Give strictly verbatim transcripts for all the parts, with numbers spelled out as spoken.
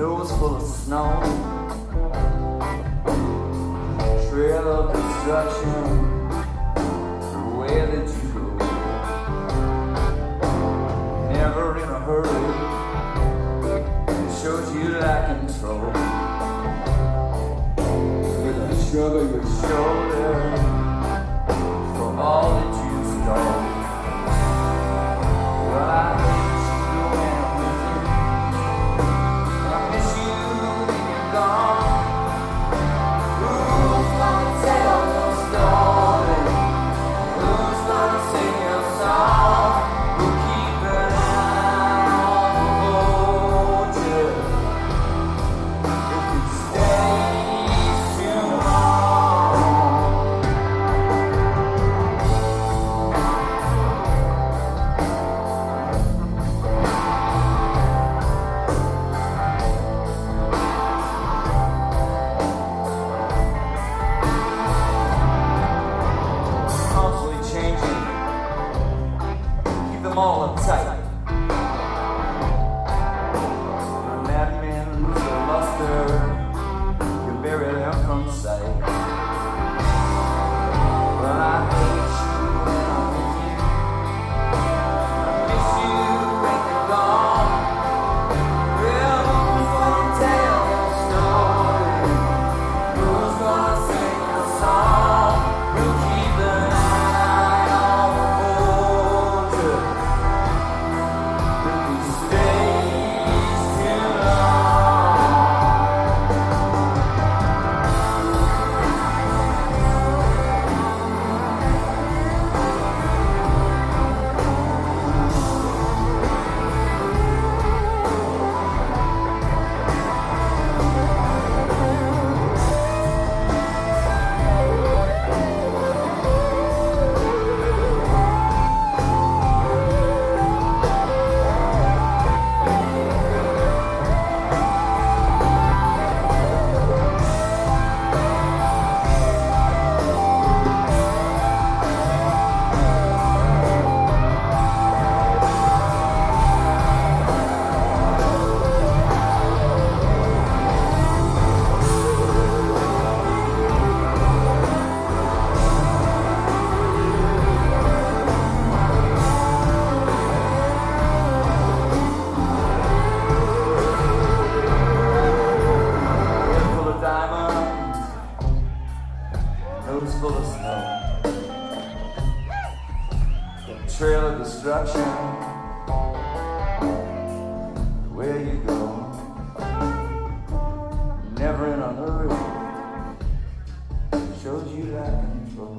nose full of snow, trail of destruction. Where did you go? Never in a hurry. It shows you like control. With a shrug of your shoulder for all that you stole. Well, I hate you and with you. I miss you when you're gone. Who's gonna tell your story? Who's gonna sing your song? We'll keep an eye on the vulture if it stays too long. Constantly changing, keep them all uptight. When madmen lose their luster, you bury them from sight. Well, I hate you when I'm with you. I miss you when you're gone. Well, who's gonna tell your story? Who's gonna sing your song? We'll keep an eye on the vulture if he stays too long. Head full of diamonds, nose full of snow. The trail of destruction. Where you go, never in a hurry. Shows you like control.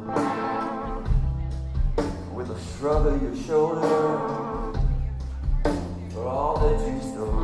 With a shrug of your shoulder for all that you stole.